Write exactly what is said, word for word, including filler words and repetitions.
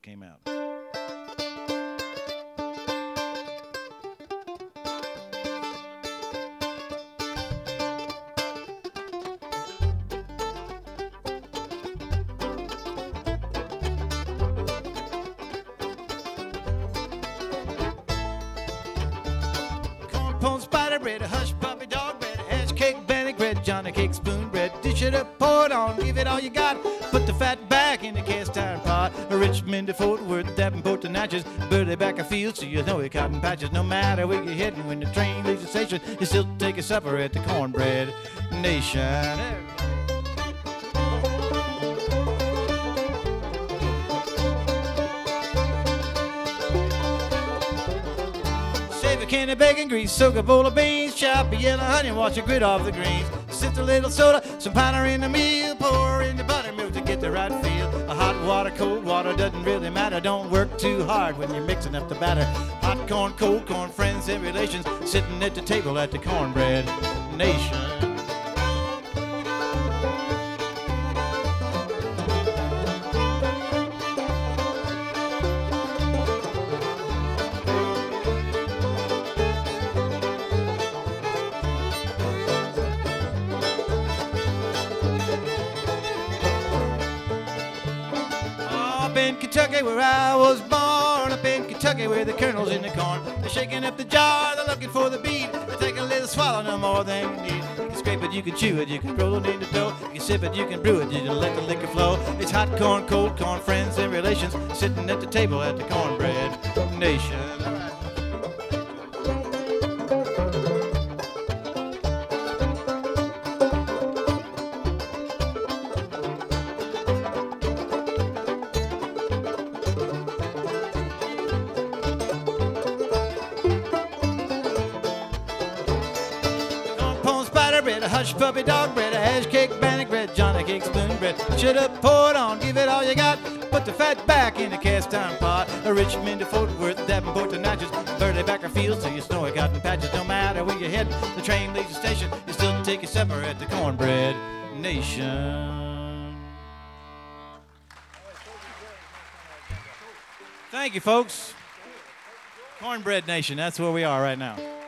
came out. Corn pone spider bread, a hush puppy dog bread, a hash cake, bannock bread, Johnny cake, spoon bread. Dish it up, pour it on, give it all you got. Put the fat back in the cast iron pot. A Richmond to Fort Worth, Davenport to Natchez, Burley back a field, so you know it cotton patches. No matter where you're heading, when the train leaves the station, you still take a supper at the Cornbread Nation. Save a can of bacon grease, soak a bowl of beans, chop a yellow honey, wash your grit off the greens. Sift a little soda, some powder in the meal, pour in the buttermilk to get the right feel. A hot water, cold water, doesn't really matter. Don't work too hard when you're mixing up the batter. Hot corn, cold corn, friends and relations, sitting at the table at the Cornbread Nation. Up in Kentucky where I was born, up in Kentucky where the kernel's in the corn. They're shaking up the jar, they're looking for the beat. They take a little swallow, no more than you need. You can scrape it, you can chew it, you can roll it in the dough. You can sip it, you can brew it, you can let the liquor flow. It's hot corn, cold corn, friends and relations, sitting at the table at the Cornbread Nation. All right. Bread, a hush puppy dog bread, a hash cake, bannock bread, Johnny cake, spoon bread. Should have poured on, give it all you got. Put the fat back in the cast iron pot. A Richmond to Fort Worth, Davenport to Natchez, Burley back a field, so you snowy cotton patches. No matter where you're heading, the train leaves the station, you still take your supper at the Cornbread Nation. Thank you, folks. Cornbread Nation, that's where we are right now.